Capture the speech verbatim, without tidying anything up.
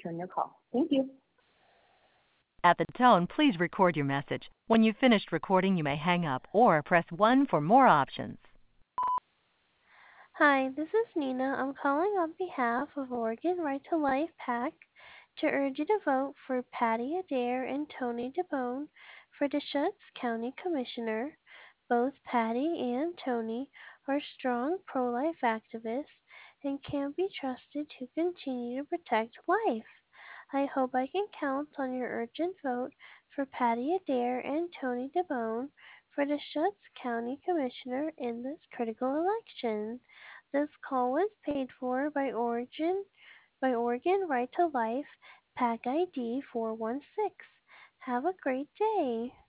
return your call. Thank you. At the tone, please record your message. When you've finished recording, you may hang up or press one for more options. Hi, this is Nina. I'm calling on behalf of Oregon Right to Life PAC to urge you to vote for Patty Adair and Tony DeBone for Deschutes County Commissioner. Both Patty and Tony are strong pro-life activists and can be trusted to continue to protect life. I hope I can count on your urgent vote for Patty Adair and Tony DeBone for Deschutes County Commissioner in this critical election. This call was paid for by Oregon by Oregon Right to Life, PAC I D four one six. Have a great day.